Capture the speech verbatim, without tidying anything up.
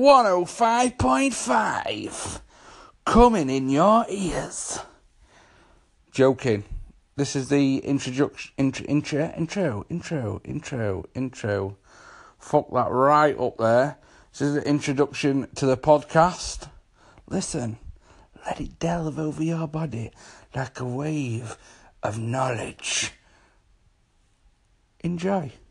one oh five point five coming in your ears. Joking. This is the introduction, intro, intro, intro, intro, intro, intro. Fuck that right up there. This is the introduction to the podcast. Listen, let it delve over your body like a wave of knowledge. Enjoy.